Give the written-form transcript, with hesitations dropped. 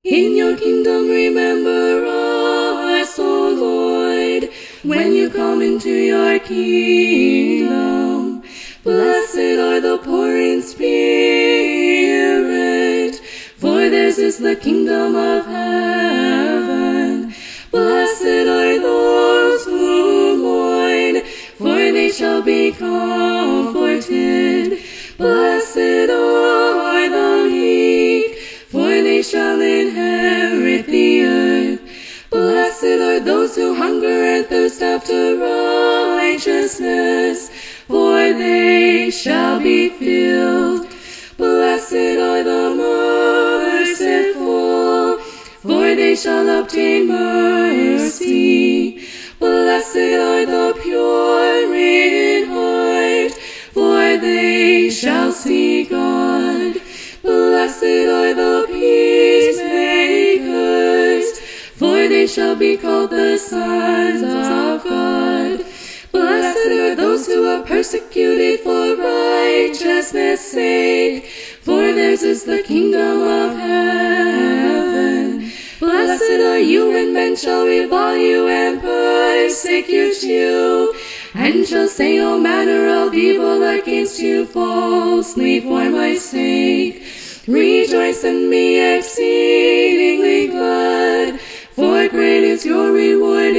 In your kingdom remember us, O Lord, when you come into your kingdom. Blessed are the poor in spirit, for theirs is the kingdom of heaven. Blessed are those who mourn, for they shall be comforted. Blessed are the meek, for they shall inherit the earth. Blessed are those who hunger and thirst after righteousness, for they shall be filled. Blessed are the merciful, for they shall obtain mercy. Blessed are the pure in heart, for they shall see God. Blessed are the peacemakers, for they shall be called the sons of God. Blessed are those who are persecuted for righteousness' sake, for theirs is the kingdom of heaven. Blessed are you when men shall revile you and persecute you, and shall say all manner of evil against you falsely for my sake. Rejoice and be exceedingly glad, for great is your reward